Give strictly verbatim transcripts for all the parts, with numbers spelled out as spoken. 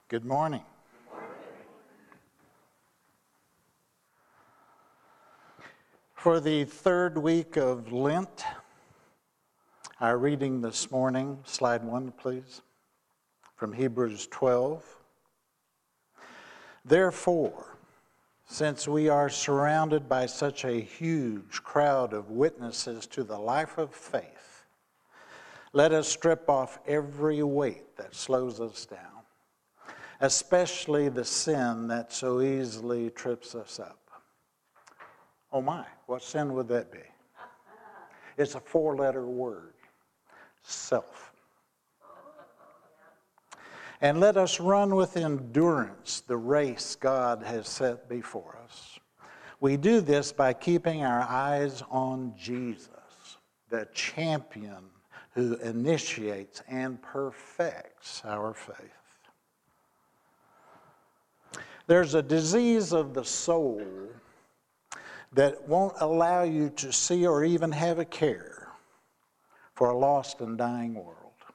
Good morning. For the third week of Lent, our reading this morning, slide one, please, from Hebrews twelve. Therefore, since we are surrounded by such a huge crowd of witnesses to the life of faith, let us strip off every weight that slows us down, especially the sin that so easily trips us up. Oh my, what sin would that be? It's a four-letter word, self. And let us run with endurance the race God has set before us. We do this by keeping our eyes on Jesus, the champion who initiates and perfects our faith. There's a disease of the soul that won't allow you to see or even have a care for a lost and dying world.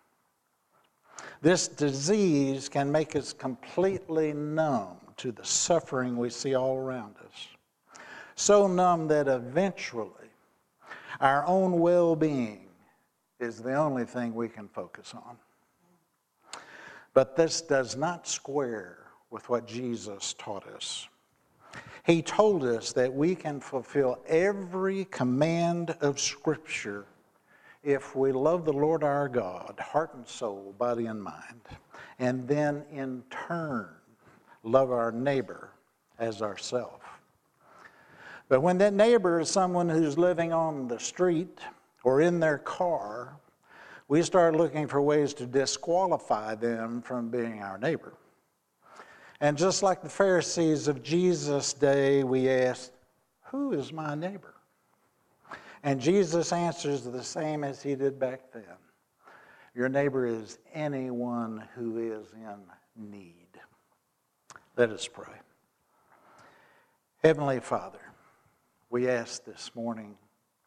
This disease can make us completely numb to the suffering we see all around us. So numb that eventually our own well-being is the only thing we can focus on. But this does not square with what Jesus taught us. He told us that we can fulfill every command of Scripture if we love the Lord our God, heart and soul, body and mind, and then in turn love our neighbor as ourselves. But when that neighbor is someone who's living on the street or in their car, we start looking for ways to disqualify them from being our neighbor. And just like the Pharisees of Jesus' day, we ask, who is my neighbor? And Jesus answers the same as he did back then. Your neighbor is anyone who is in need. Let us pray. Heavenly Father, we ask this morning,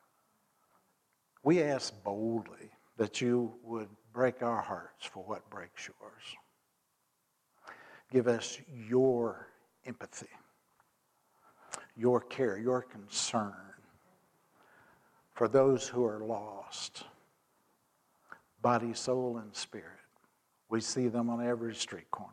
we ask boldly that you would break our hearts for what breaks yours. Give us your empathy, your care, your concern for those who are lost, body, soul, and spirit. We see them on every street corner.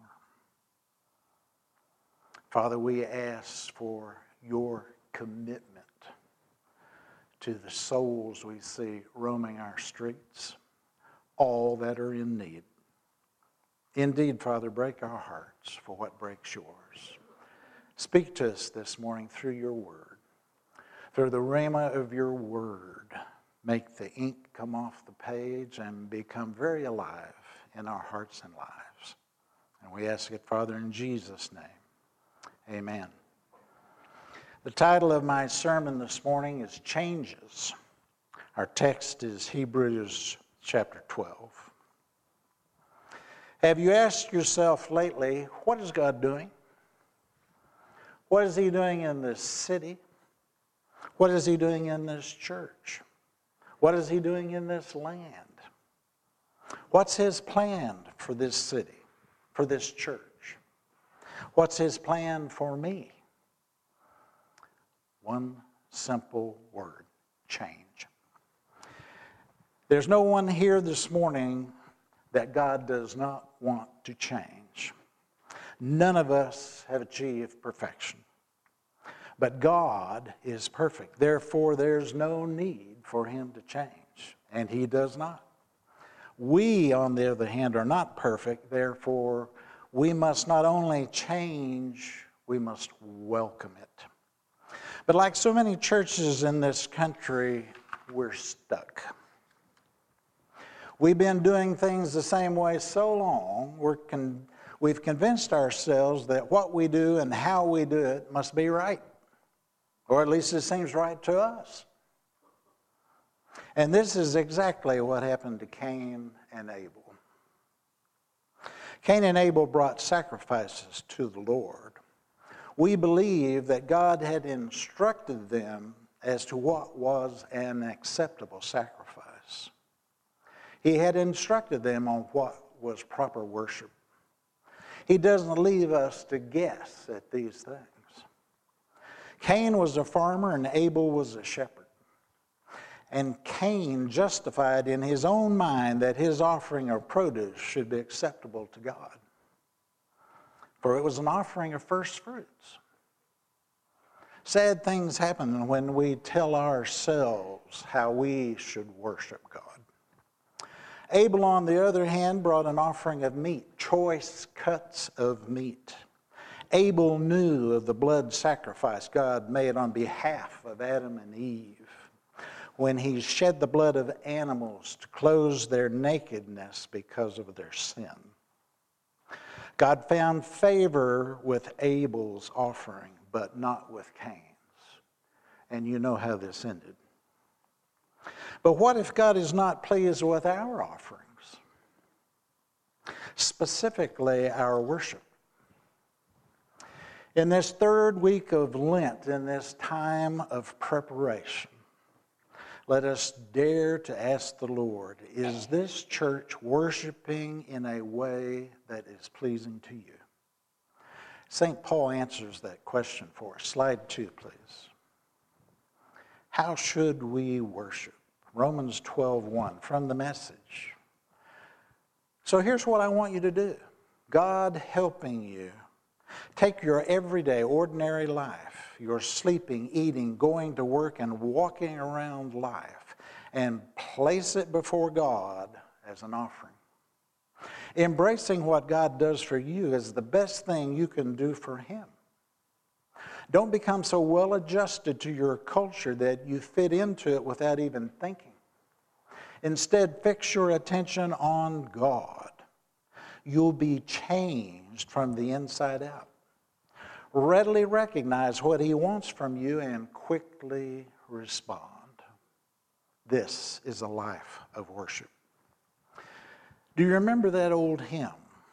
Father, we ask for your commitment to the souls we see roaming our streets, all that are in need. Indeed, Father, break our hearts for what breaks yours. Speak to us this morning through your word. Through the rhema of your word, make the ink come off the page and become very alive in our hearts and lives. And we ask it, Father, in Jesus' name. Amen. The title of my sermon this morning is Changes. Our text is Hebrews chapter twelve. Have you asked yourself lately, what is God doing? What is he doing in this city? What is he doing in this church? What is he doing in this land? What's his plan for this city, for this church? What's his plan for me? One simple word, change. There's no one here this morning that God does not want to change. None of us have achieved perfection. But God is perfect. Therefore, there's no need for him to change. And he does not. We, on the other hand, are not perfect. Therefore, we must not only change, we must welcome it. But like so many churches in this country, we're stuck. We've been doing things the same way so long, we're con- we've convinced ourselves that what we do and how we do it must be right. Or at least it seems right to us. And this is exactly what happened to Cain and Abel. Cain and Abel brought sacrifices to the Lord. We believe that God had instructed them as to what was an acceptable sacrifice. He had instructed them on what was proper worship. He doesn't leave us to guess at these things. Cain was a farmer and Abel was a shepherd. And Cain justified in his own mind that his offering of produce should be acceptable to God. For it was an offering of first fruits. Sad things happen when we tell ourselves how we should worship God. Abel, on the other hand, brought an offering of meat, choice cuts of meat. Abel knew of the blood sacrifice God made on behalf of Adam and Eve when he shed the blood of animals to close their nakedness because of their sin. God found favor with Abel's offering, but not with Cain's. And you know how this ended. But what if God is not pleased with our offerings? Specifically, our worship. In this third week of Lent, in this time of preparation, let us dare to ask the Lord, is this church worshiping in a way that is pleasing to you? Saint Paul answers that question for us. Slide two, please. How should we worship? Romans twelve one from the Message. So here's what I want you to do. God helping you. Take your everyday, ordinary life, your sleeping, eating, going to work, and walking around life, and place it before God as an offering. Embracing what God does for you is the best thing you can do for Him. Don't become so well adjusted to your culture that you fit into it without even thinking. Instead, fix your attention on God. You'll be changed from the inside out. Readily recognize what He wants from you and quickly respond. This is a life of worship. Do you remember that old hymn?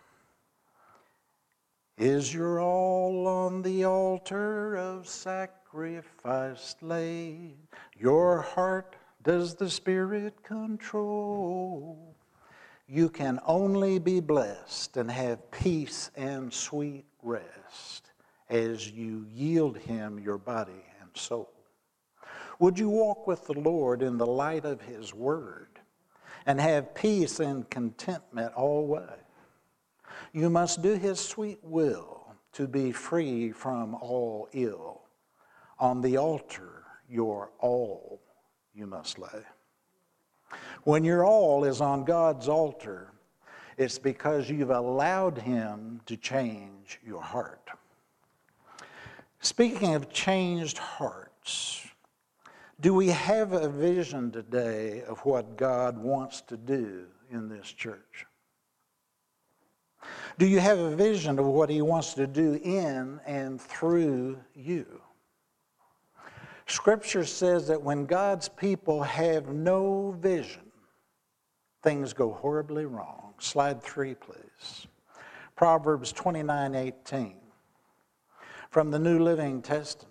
Is your all on the altar of sacrifice laid? Your heart does the Spirit control? You can only be blessed and have peace and sweet rest as you yield Him your body and soul. Would you walk with the Lord in the light of His Word and have peace and contentment always? You must do His sweet will to be free from all ill. On the altar, your all you must lay. When your all is on God's altar, it's because you've allowed Him to change your heart. Speaking of changed hearts, do we have a vision today of what God wants to do in this church? Do you have a vision of what He wants to do in and through you? Scripture says that when God's people have no vision, things go horribly wrong. Slide three, please. Proverbs twenty-nine eighteen from the New Living Testament.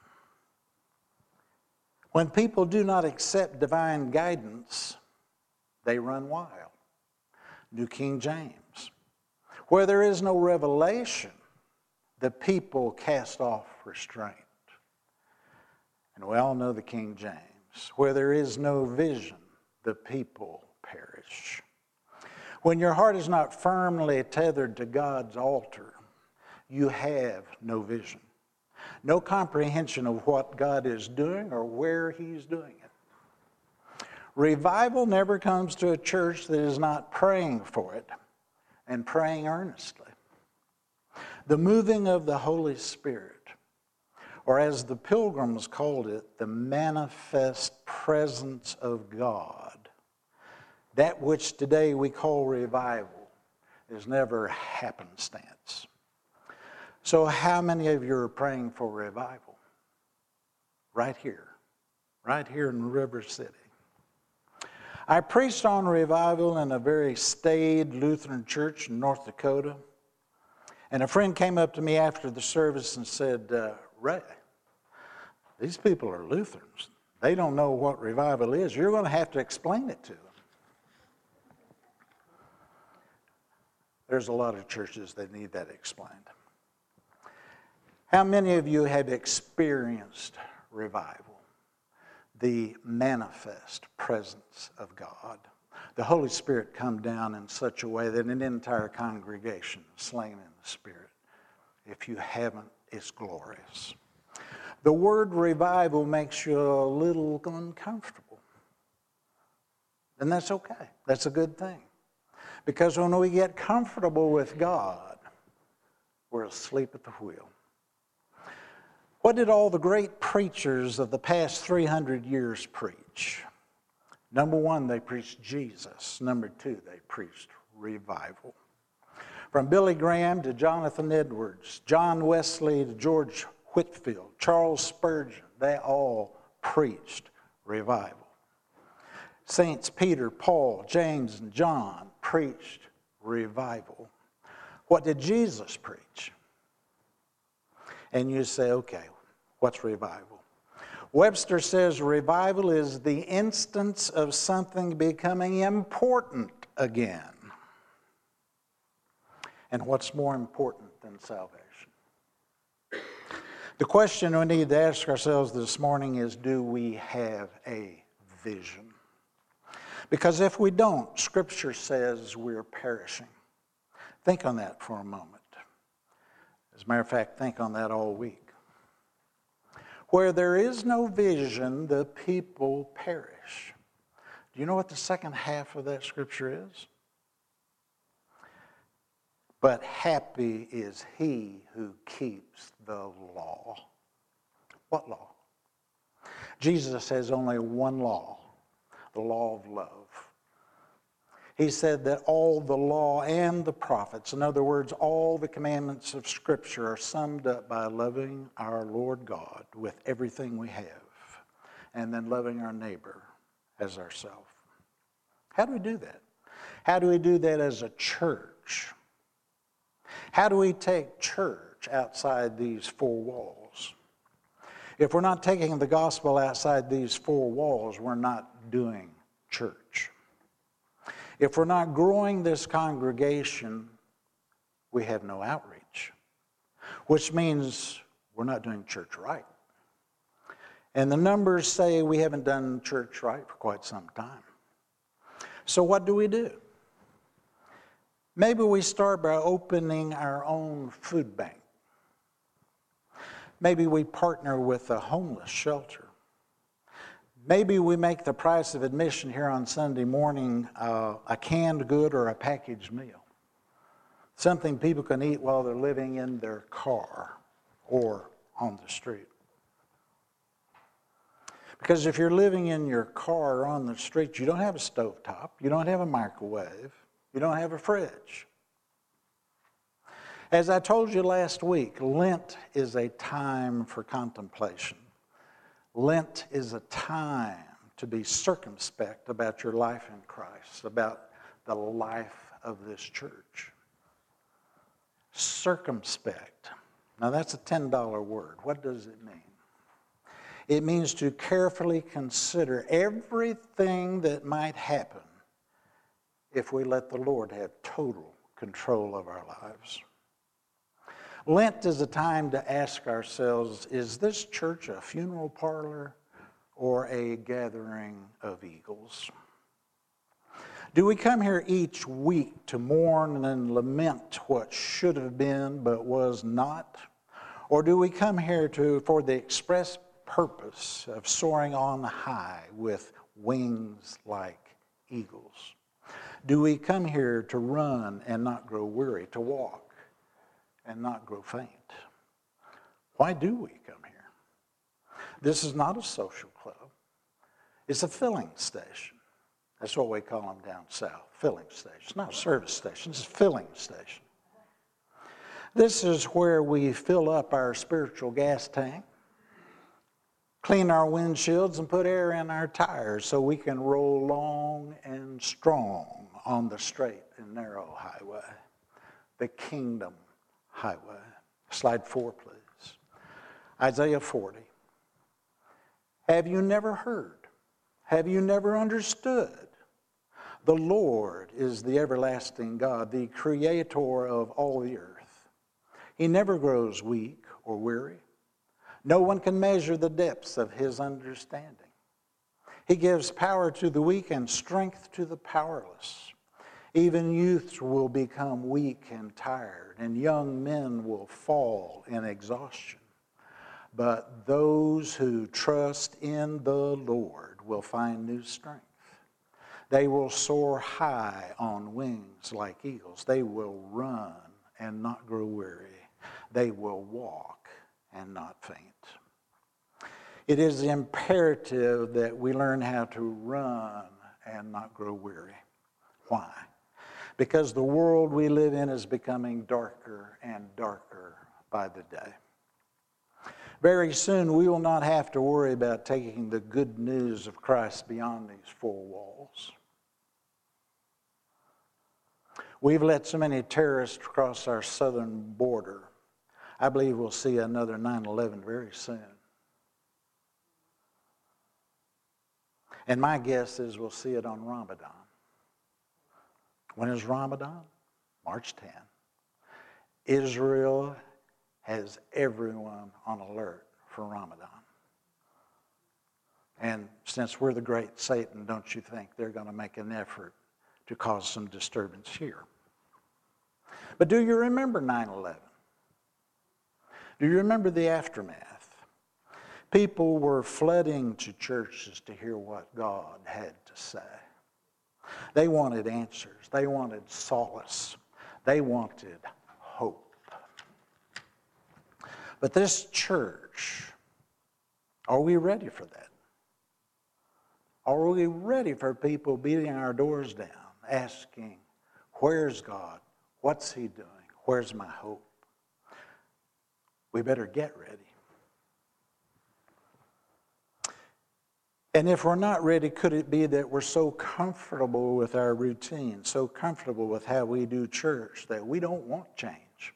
When people do not accept divine guidance, they run wild. New King James. Where there is no revelation, the people cast off restraint. And we all know the King James. Where there is no vision, the people perish. When your heart is not firmly tethered to God's altar, you have no vision, no comprehension of what God is doing or where He's doing it. Revival never comes to a church that is not praying for it and praying earnestly. The moving of the Holy Spirit, or as the Pilgrims called it, the manifest presence of God, that which today we call revival, is never happenstance. So how many of you are praying for revival? Right here. Right here in River City. I preached on revival in a very staid Lutheran church in North Dakota. And a friend came up to me after the service and said, uh, Ray, these people are Lutherans. They don't know what revival is. You're going to have to explain it to them. There's a lot of churches that need that explained. How many of you have experienced revival? The manifest presence of God. The Holy Spirit come down in such a way that an entire congregation is slain in the Spirit. If you haven't, it's glorious. The word revival makes you a little uncomfortable. And that's okay. That's a good thing. Because when we get comfortable with God, we're asleep at the wheel. What did all the great preachers of the past three hundred years preach? Number one, they preached Jesus. Number two, they preached revival. From Billy Graham to Jonathan Edwards, John Wesley to George Whitefield, Charles Spurgeon, they all preached revival. Saints Peter, Paul, James, and John preached revival. What did Jesus preach? And you say, okay, what's revival? Webster says revival is the instance of something becoming important again. And what's more important than salvation? The question we need to ask ourselves this morning is, do we have a vision? Because if we don't, Scripture says we're perishing. Think on that for a moment. As a matter of fact, think on that all week. Where there is no vision, the people perish. Do you know what the second half of that scripture is? But happy is he who keeps the law. What law? Jesus has only one law, the law of love. He said that all the law and the prophets, in other words, all the commandments of Scripture, are summed up by loving our Lord God with everything we have, and then loving our neighbor as ourselves. How do we do that? How do we do that as a church? How do we take church outside these four walls? If we're not taking the gospel outside these four walls, we're not doing church. If we're not growing this congregation, we have no outreach, which means we're not doing church right. And the numbers say we haven't done church right for quite some time. So what do we do? Maybe we start by opening our own food bank. Maybe we partner with a homeless shelter. Maybe we make the price of admission here on Sunday morning uh, a canned good or a packaged meal. Something people can eat while they're living in their car or on the street. Because if you're living in your car or on the street, you don't have a stovetop, you don't have a microwave, you don't have a fridge. As I told you last week, Lent is a time for contemplation. Lent is a time to be circumspect about your life in Christ, about the life of this church. Circumspect. Now that's a ten dollar word. What does it mean? It means to carefully consider everything that might happen if we let the Lord have total control of our lives. Lent is a time to ask ourselves, is this church a funeral parlor or a gathering of eagles? Do we come here each week to mourn and lament what should have been but was not? Or do we come here to for the express purpose of soaring on high with wings like eagles? Do we come here to run and not grow weary, to walk and not grow faint? Why do we come here? This is not a social club. It's a filling station. That's what we call them down south, filling station. It's not a service station, it's a filling station. This is where we fill up our spiritual gas tank, clean our windshields, and put air in our tires so we can roll long and strong on the straight and narrow highway, the kingdom highway. Slide four, please. Isaiah forty. Have you never heard? Have you never understood? The Lord is the everlasting God, the creator of all the earth. He never grows weak or weary. No one can measure the depths of his understanding. He gives power to the weak and strength to the powerless. Even youths will become weak and tired, and young men will fall in exhaustion. But those who trust in the Lord will find new strength. They will soar high on wings like eagles. They will run and not grow weary. They will walk and not faint. It is imperative that we learn how to run and not grow weary. Why? Because the world we live in is becoming darker and darker by the day. Very soon we will not have to worry about taking the good news of Christ beyond these four walls. We've let so many terrorists cross our southern border. I believe we'll see another nine eleven very soon. And my guess is we'll see it on Ramadan. When is Ramadan? March tenth. Israel has everyone on alert for Ramadan. And since we're the great Satan, don't you think they're going to make an effort to cause some disturbance here? But do you remember nine eleven? Do you remember the aftermath? People were flooding to churches to hear what God had to say. They wanted answers. They wanted solace. They wanted hope. But this church, are we ready for that? Are we ready for people beating our doors down, asking, where's God? What's he doing? Where's my hope? We better get ready. And if we're not ready, could it be that we're so comfortable with our routine, so comfortable with how we do church, that we don't want change?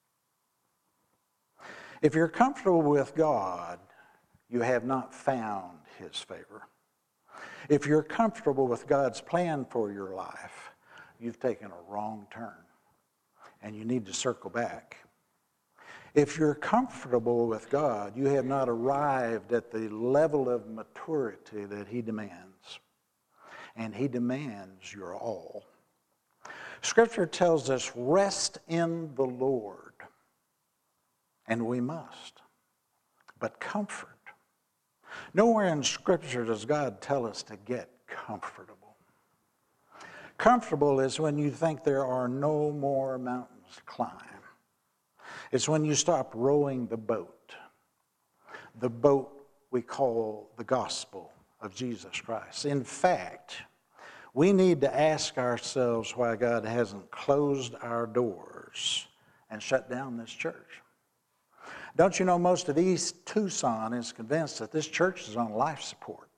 If you're comfortable with God, you have not found his favor. If you're comfortable with God's plan for your life, you've taken a wrong turn, and you need to circle back. If you're comfortable with God, you have not arrived at the level of maturity that he demands. And he demands your all. Scripture tells us, rest in the Lord. And we must. But comfort. Nowhere in Scripture does God tell us to get comfortable. Comfortable is when you think there are no more mountains to climb. It's when you stop rowing the boat, the boat we call the gospel of Jesus Christ. In fact, we need to ask ourselves why God hasn't closed our doors and shut down this church. Don't you know most of East Tucson is convinced that this church is on life support?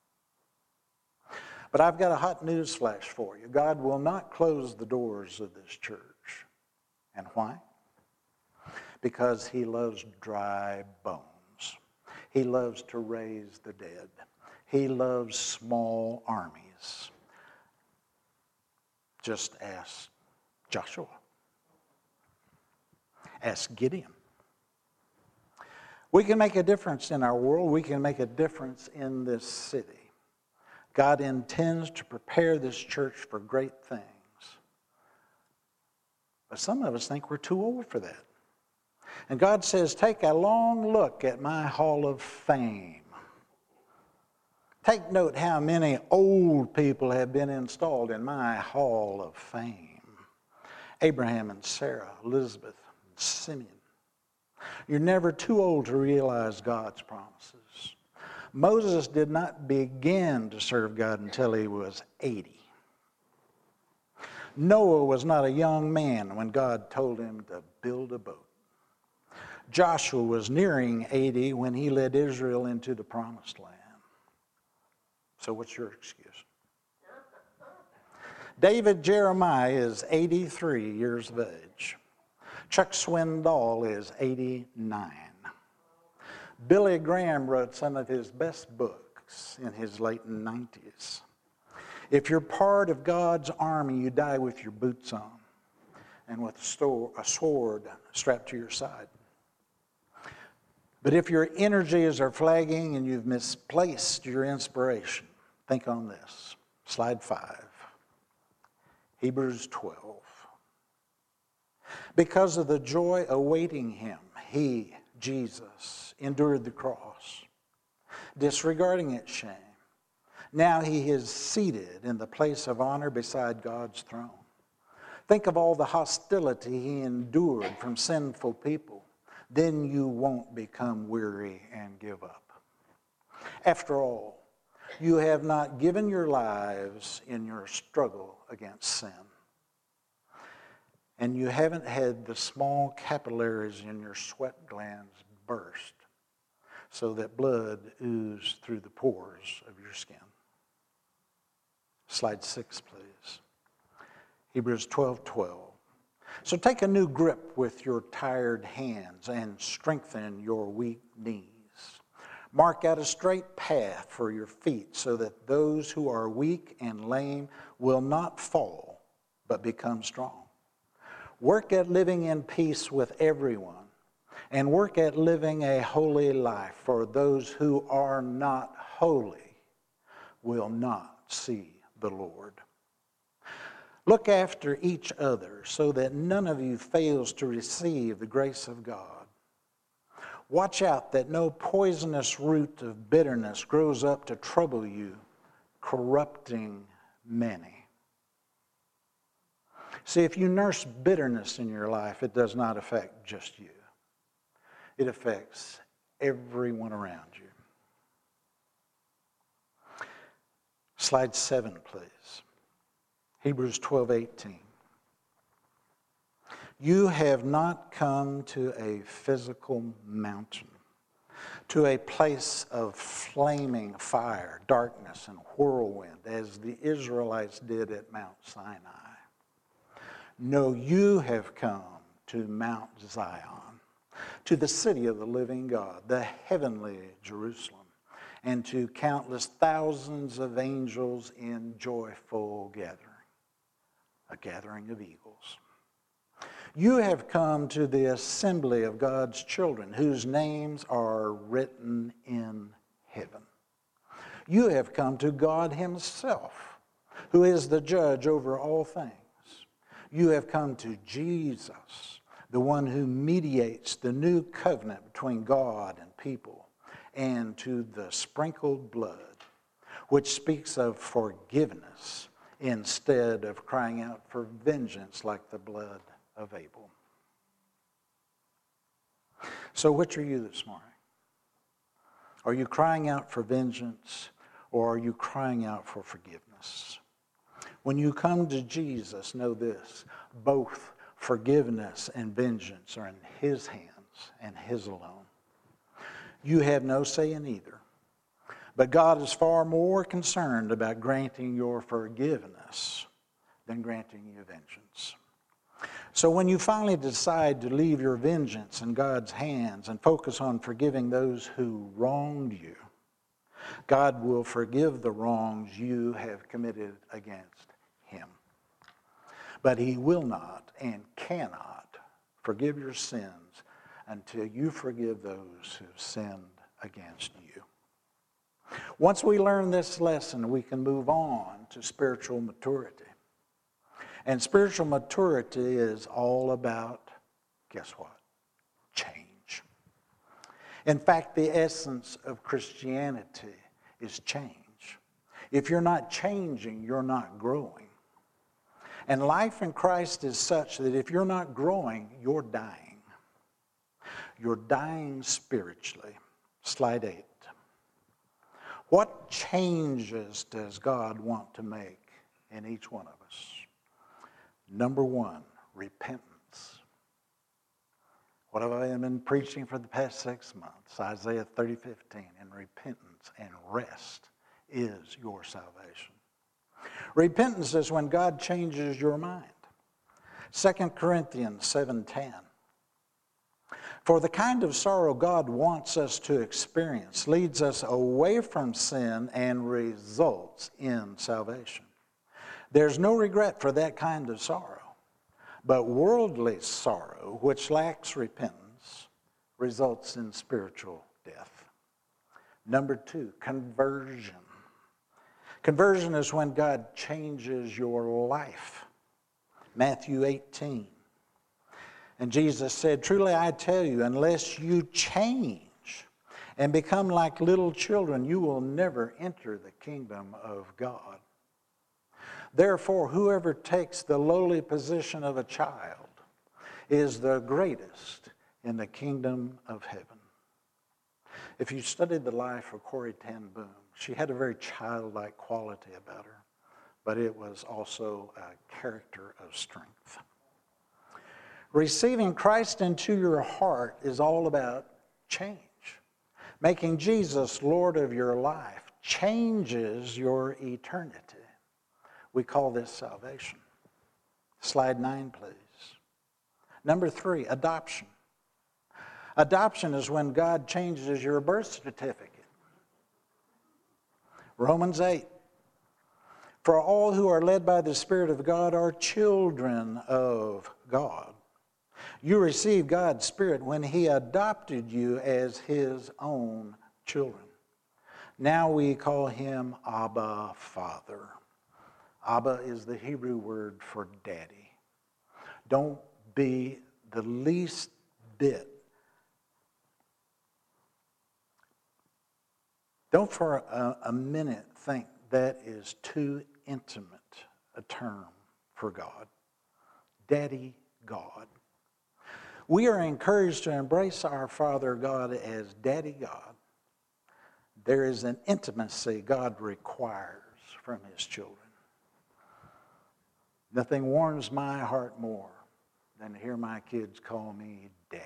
But I've got a hot news flash for you. God will not close the doors of this church. And why? Because he loves dry bones. He loves to raise the dead. He loves small armies. Just ask Joshua. Ask Gideon. We can make a difference in our world. We can make a difference in this city. God intends to prepare this church for great things. But some of us think we're too old for that. And God says, take a long look at my hall of fame. Take note how many old people have been installed in my hall of fame. Abraham and Sarah, Elizabeth and Simeon. You're never too old to realize God's promises. Moses did not begin to serve God until he was eighty. Noah was not a young man when God told him to build a boat. Joshua was nearing eighty when he led Israel into the promised land. So what's your excuse? David Jeremiah is eighty-three years of age. Chuck Swindoll is eighty-nine. Billy Graham wrote some of his best books in his late nineties. If you're part of God's army, you die with your boots on and with a, store, a sword strapped to your side. But if your energies are flagging and you've misplaced your inspiration, think on this. Slide five. Hebrews twelve. Because of the joy awaiting him, he, Jesus, endured the cross, disregarding its shame. Now he is seated in the place of honor beside God's throne. Think of all the hostility he endured from sinful people. Then you won't become weary and give up. After all, you have not given your lives in your struggle against sin. And you haven't had the small capillaries in your sweat glands burst so that blood oozed through the pores of your skin. Slide six, please. Hebrews twelve twelve. So take a new grip with your tired hands and strengthen your weak knees. Mark out a straight path for your feet so that those who are weak and lame will not fall, but become strong. Work at living in peace with everyone, and work at living a holy life, for those who are not holy will not see the Lord. Look after each other so that none of you fails to receive the grace of God. Watch out that no poisonous root of bitterness grows up to trouble you, corrupting many. See, if you nurse bitterness in your life, it does not affect just you. It affects everyone around you. Slide seven, please. Hebrews twelve eighteen. You have not come to a physical mountain, to a place of flaming fire, darkness, and whirlwind, as the Israelites did at Mount Sinai. No, you have come to Mount Zion, to the city of the living God, the heavenly Jerusalem, and to countless thousands of angels in joyful gathering, a gathering of eagles. You have come to the assembly of God's children, whose names are written in heaven. You have come to God himself, who is the judge over all things. You have come to Jesus, the one who mediates the new covenant between God and people, and to the sprinkled blood, which speaks of forgiveness instead of crying out for vengeance like the blood of Abel. So which are you this morning? Are you crying out for vengeance, or are you crying out for forgiveness? When you come to Jesus, know this: both forgiveness and vengeance are in his hands and his alone. You have no say in either. But God is far more concerned about granting your forgiveness than granting you vengeance. So when you finally decide to leave your vengeance in God's hands and focus on forgiving those who wronged you, God will forgive the wrongs you have committed against him. But he will not and cannot forgive your sins until you forgive those who have sinned against you. Once we learn this lesson, we can move on to spiritual maturity. And spiritual maturity is all about, guess what? Change. In fact, the essence of Christianity is change. If you're not changing, you're not growing. And life in Christ is such that if you're not growing, you're dying. You're dying spiritually. Slide eight. What changes does God want to make in each one of us? Number one, repentance. What have I been preaching for the past six months? Isaiah thirty fifteen. And repentance and rest is your salvation. Repentance is when God changes your mind. Second Corinthians seven ten. For the kind of sorrow God wants us to experience leads us away from sin and results in salvation. There's no regret for that kind of sorrow. But worldly sorrow, which lacks repentance, results in spiritual death. Number two, conversion. Conversion is when God changes your life. Matthew eighteen. And Jesus said, "Truly I tell you, unless you change and become like little children, you will never enter the kingdom of God. Therefore, whoever takes the lowly position of a child is the greatest in the kingdom of heaven." If you studied the life of Corrie ten Boom, she had a very childlike quality about her, but it was also a character of strength. Receiving Christ into your heart is all about change. Making Jesus Lord of your life changes your eternity. We call this salvation. Slide nine, please. Number three, adoption. Adoption is when God changes your birth certificate. Romans eight. For all who are led by the Spirit of God are children of God. You received God's Spirit when He adopted you as His own children. Now we call Him Abba, Father. Abba is the Hebrew word for daddy. Don't be the least bit. Don't for a, a minute think that is too intimate a term for God. Daddy God. We are encouraged to embrace our Father God as Daddy God. There is an intimacy God requires from His children. Nothing warms my heart more than to hear my kids call me Daddy.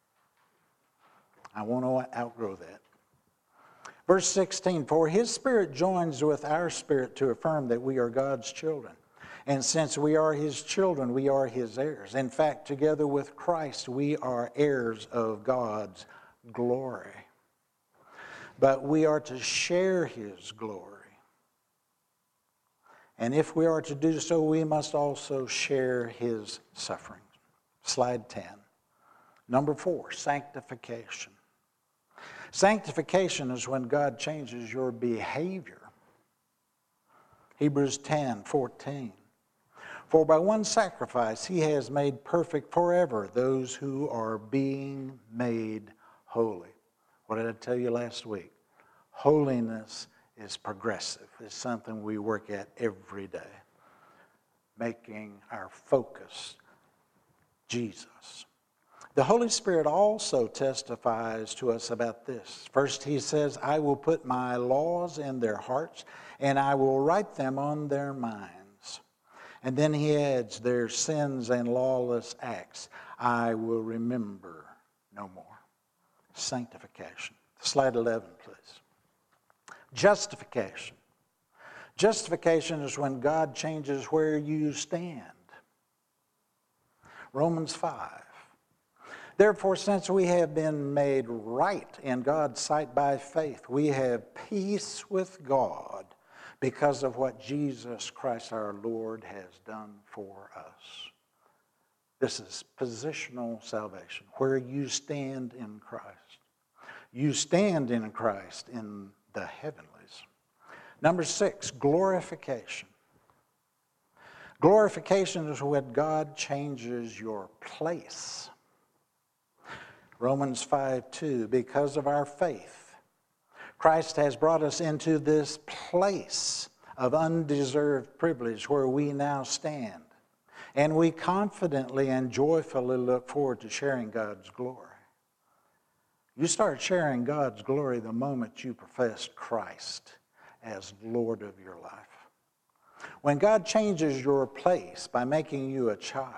I want to outgrow that. Verse sixteen, for His Spirit joins with our spirit to affirm that we are God's children. And since we are His children, we are His heirs. In fact, together with Christ, we are heirs of God's glory. But we are to share His glory. And if we are to do so, we must also share His suffering. Slide ten. Number four, sanctification. Sanctification is when God changes your behavior. Hebrews ten fourteen. For by one sacrifice He has made perfect forever those who are being made holy. What did I tell you last week? Holiness is progressive. It's something we work at every day. Making our focus Jesus. The Holy Spirit also testifies to us about this. First, He says, I will put my laws in their hearts, and I will write them on their minds. And then He adds, their sins and lawless acts I will remember no more. Sanctification. Slide eleven, please. Justification. Justification is when God changes where you stand. Romans five. Therefore, since we have been made right in God's sight by faith, we have peace with God because of what Jesus Christ our Lord has done for us. This is positional salvation, where you stand in Christ. You stand in Christ in the heavenlies. Number six, glorification. Glorification is when God changes your place. Romans five two, because of our faith, Christ has brought us into this place of undeserved privilege where we now stand. And we confidently and joyfully look forward to sharing God's glory. You start sharing God's glory the moment you profess Christ as Lord of your life. When God changes your place by making you a child,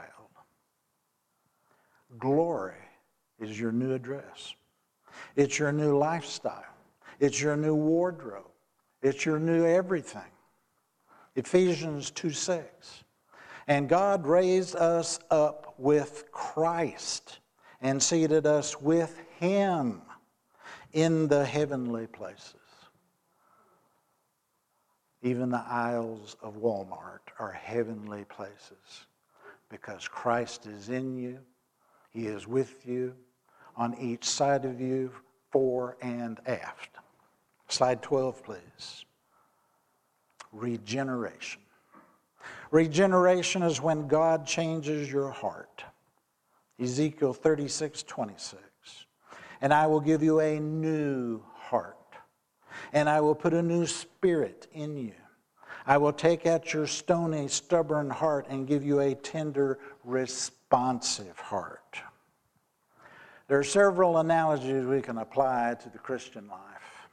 glory is your new address. It's your new lifestyle. It's your new wardrobe. It's your new everything. Ephesians two six. And God raised us up with Christ and seated us with Him in the heavenly places. Even the aisles of Walmart are heavenly places because Christ is in you. He is with you on each side of you, fore and aft. Slide twelve, please. Regeneration. Regeneration is when God changes your heart. Ezekiel thirty-six twenty-six. And I will give you a new heart, and I will put a new spirit in you. I will take out your stony, stubborn heart and give you a tender, responsive heart. There are several analogies we can apply to the Christian life.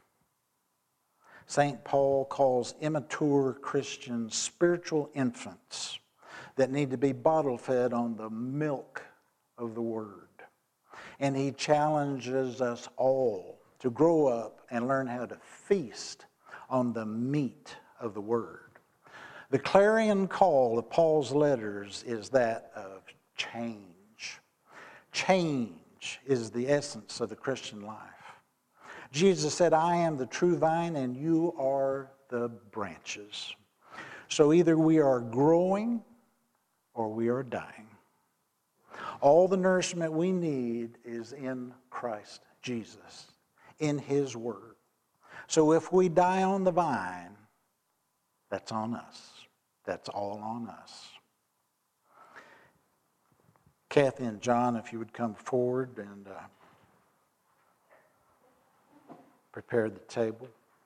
Saint Paul calls immature Christians spiritual infants that need to be bottle fed on the milk of the Word. And he challenges us all to grow up and learn how to feast on the meat of the Word. The clarion call of Paul's letters is that of change. Change is the essence of the Christian life. Jesus said, I am the true vine and you are the branches. So either we are growing or we are dying. All the nourishment we need is in Christ Jesus, in His Word. So if we die on the vine, that's on us. That's all on us. Kathy and John, if you would come forward and uh, prepare the table.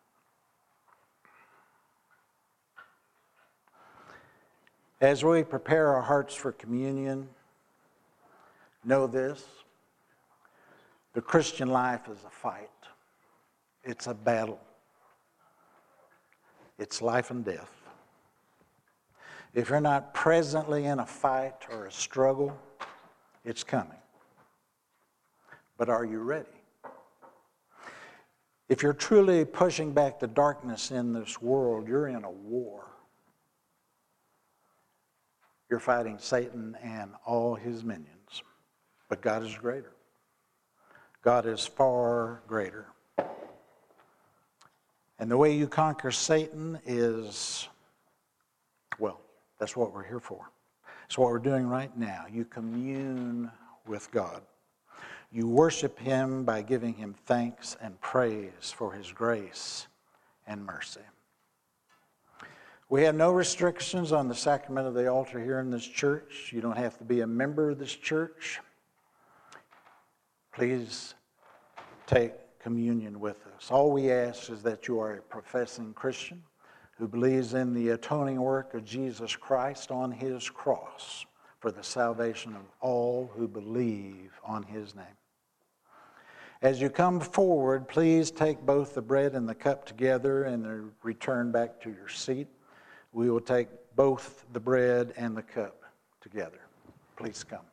As we prepare our hearts for communion, know this: the Christian life is a fight. It's a battle. It's life and death. If you're not presently in a fight or a struggle, it's coming. But are you ready? If you're truly pushing back the darkness in this world, you're in a war. You're fighting Satan and all his minions. But God is greater. God is far greater. And the way you conquer Satan is, well, that's what we're here for. It's what we're doing right now. You commune with God. You worship Him by giving Him thanks and praise for His grace and mercy. We have no restrictions on the sacrament of the altar here in this church. You don't have to be a member of this church. Please take communion with us. All we ask is that you are a professing Christian who believes in the atoning work of Jesus Christ on His cross for the salvation of all who believe on His name. As you come forward, please take both the bread and the cup together and return back to your seat. We will take both the bread and the cup together. Please come.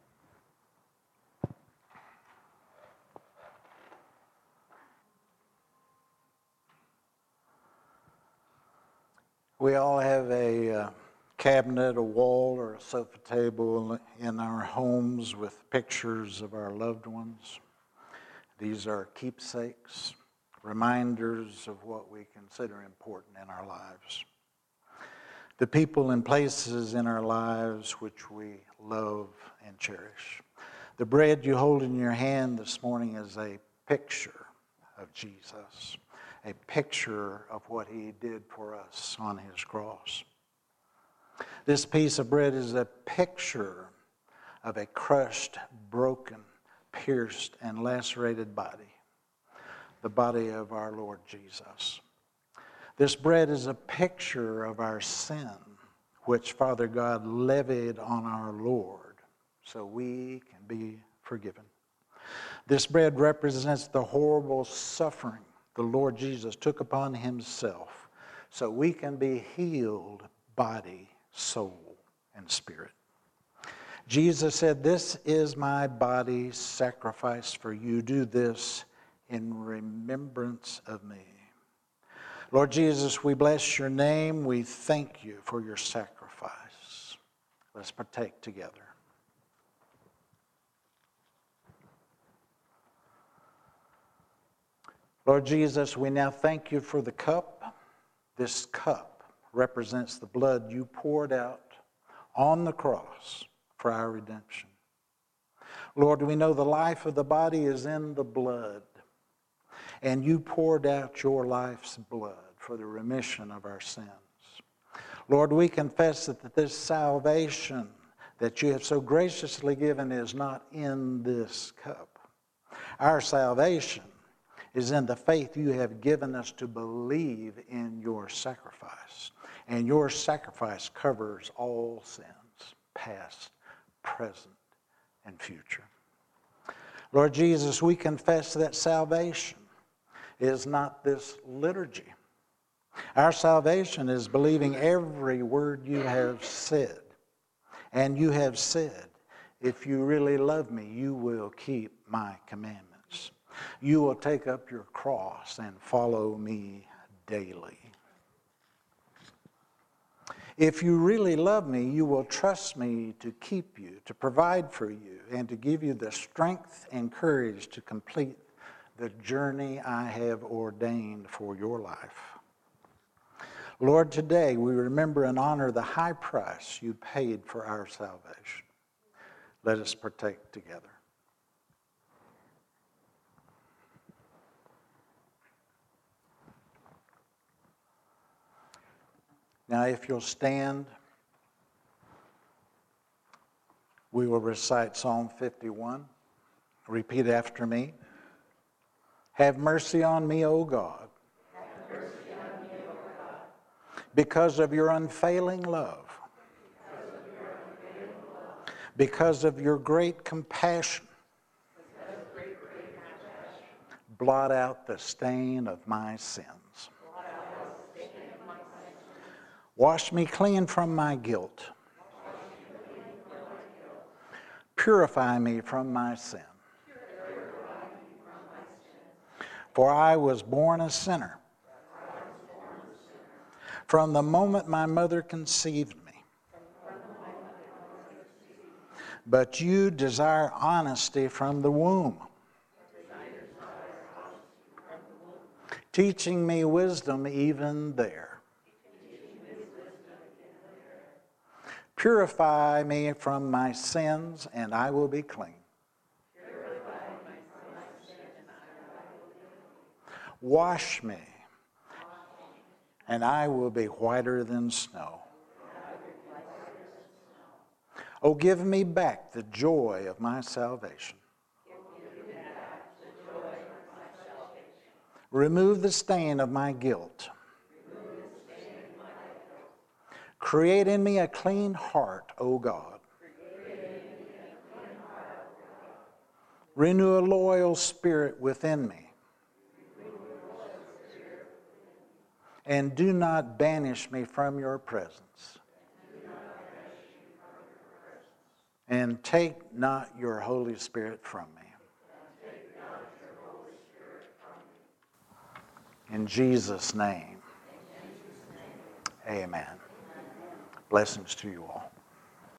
We all have a uh, cabinet, a wall, or a sofa table in our homes with pictures of our loved ones. These are keepsakes, reminders of what we consider important in our lives. The people and places in our lives which we love and cherish. The bread you hold in your hand this morning is a picture of Jesus, a picture of what He did for us on His cross. This piece of bread is a picture of a crushed, broken, pierced, and lacerated body, the body of our Lord Jesus. This bread is a picture of our sin, which Father God levied on our Lord, so we can be forgiven. This bread represents the horrible suffering the Lord Jesus took upon Himself, so we can be healed body, soul, and spirit. Jesus said, "This is my body sacrificed for you. Do this in remembrance of me." Lord Jesus, we bless your name. We thank you for your sacrifice. Let's partake together. Lord Jesus, we now thank you for the cup. This cup represents the blood you poured out on the cross for our redemption. Lord, we know the life of the body is in the blood, and you poured out your life's blood for the remission of our sins. Lord, we confess that this salvation that you have so graciously given is not in this cup. Our salvation is in the faith you have given us to believe in your sacrifice. And your sacrifice covers all sins, past, present, and future. Lord Jesus, we confess that salvation is not this liturgy. Our salvation is believing every word you have said. And you have said, if you really love me, you will keep my commandments. You will take up your cross and follow me daily. If you really love me, you will trust me to keep you, to provide for you, and to give you the strength and courage to complete the journey I have ordained for your life. Lord, today we remember and honor the high price you paid for our salvation. Let us partake together. Now, if you'll stand, we will recite Psalm fifty-one. Repeat after me. Have mercy on me, O God. Have mercy on me, O God. Because of your unfailing love. Because of your unfailing love. Because of your great compassion. Because of great, great compassion. Blot out the stain of my sins. Blot out the stain of my sins. Wash me clean from my guilt. Wash me clean from my guilt. Purify me from my sin. Purify me from my sins. For I was born a sinner. For I was born a sinner. From the moment my mother conceived me. From the moment my mother conceived me. But you desire honesty from the womb. Desire honesty from the womb. Teaching me wisdom even there. Purify me from my sins, and I will be clean. Purify me from my sins, and I will be clean. Wash me, and I will be whiter than snow. Oh, give me back the joy of my salvation. Remove the stain of my guilt. Create in me a clean heart, O God. Renew a loyal spirit within me. And do not banish me from your presence. And take not your Holy Spirit from me. In Jesus' name, amen. Blessings to you all.